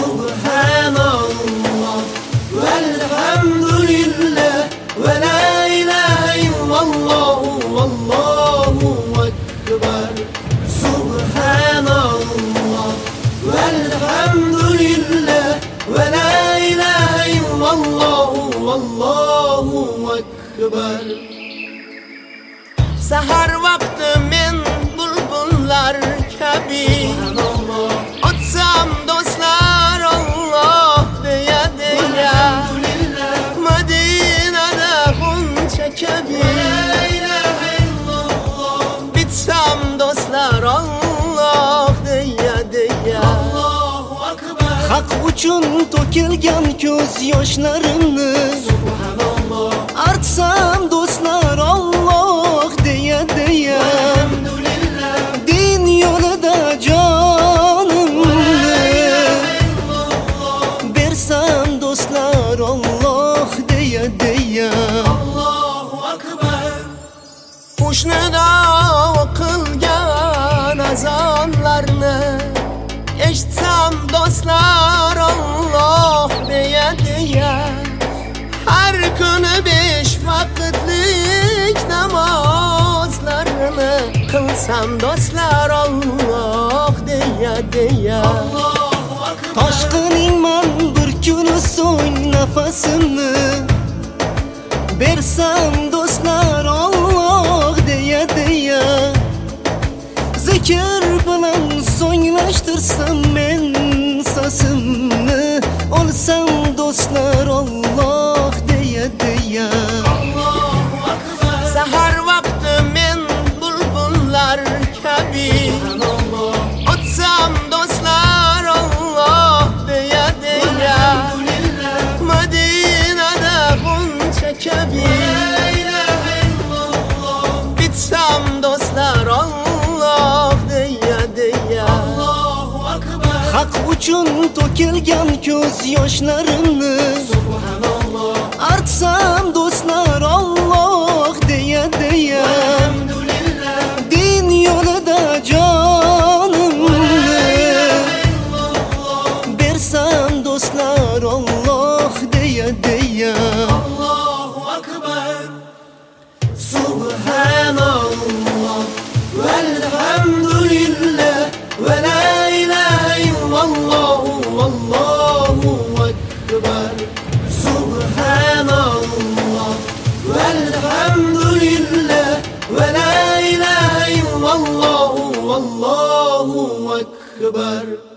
Subhanallah velhamdülillah ve la ilahe illallah vallahu ekber. Subhanallah velhamdülillah ve la ilahe illallah vallahu ekber. Sahar vakti men bulbullar kabi otsam dostlar Allah deya deya, Madinada buncha kabi bitsam dostlar Allah deya deya. Haq uchun to'kilgan ko'z yoshlarimni artsam dostlar Allah deya deya, din yo'lida jonimni bersam dostlar Allah deya deya. Qo'shnida o'qilgan azonlarni eshitsam dostlar Allah deya deya, har kuni 5 vaqtlik namozlarni qilsam dostlar Allah deya deya. Toshqiningman bir kuni so'ng nafasimni bersam dostlar Allah deya deya, zikr bilan so'nglashtirsam men so'zimni olsam dostlar Allah deya deya. Sahar vaqti men bulbullar kabi otsam dostlar Allah deya deya, Madinada buncha kabi bitsam dostlar Allah deya deya. Haq uchun to'kilgan ko'z yoshlarimni artsam dostlar Allah deya deya, din yo'lida jonimni bersam dostlar Allah deya deya. Subhanallah velhamdülillah ve la ilahe illallah vallahu ekber. Subhanallah velhamdülillah ve la ilahe illallah vallahu ekber.